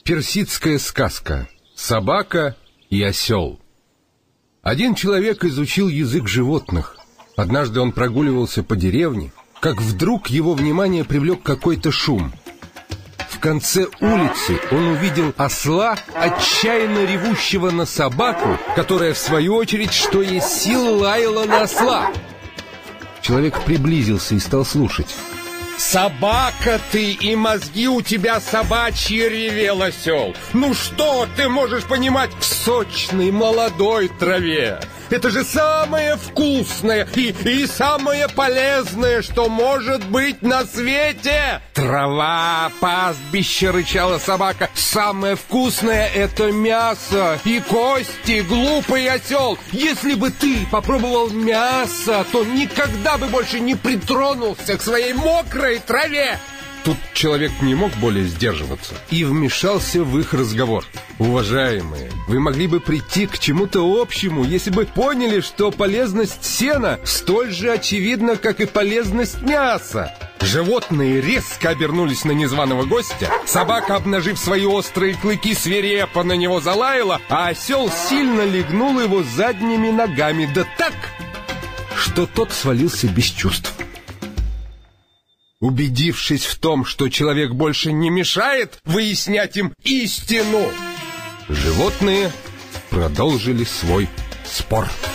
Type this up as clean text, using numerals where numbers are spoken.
Персидская сказка «Собака и осел». Один человек изучил язык животных. Однажды он прогуливался по деревне, как вдруг его внимание привлек какой-то шум. В конце улицы он увидел осла, отчаянно ревущего на собаку, которая, в свою очередь, что есть сил, лаяла на осла. Человек приблизился и стал слушать. «Собака ты, и мозги у тебя собачьи!» — ревел осел. «Ну что ты можешь понимать в сочной молодой траве? Это же самое вкусное и самое полезное, что может быть на свете!» «Трава, пастбище!» — рычала собака. «Самое вкусное — это мясо и кости, глупый осел! Если бы ты попробовал мясо, то никогда бы больше не притронулся к своей мокрой траве!» Тут человек не мог более сдерживаться и вмешался в их разговор. «Уважаемые, вы могли бы прийти к чему-то общему, если бы поняли, что полезность сена столь же очевидна, как и полезность мяса». Животные резко обернулись на незваного гостя, собака, обнажив свои острые клыки, свирепо на него залаяла, а осел сильно легнул его задними ногами, да так, что тот свалился без чувств. Убедившись в том, что человек больше не мешает выяснять им истину, животные продолжили свой спор.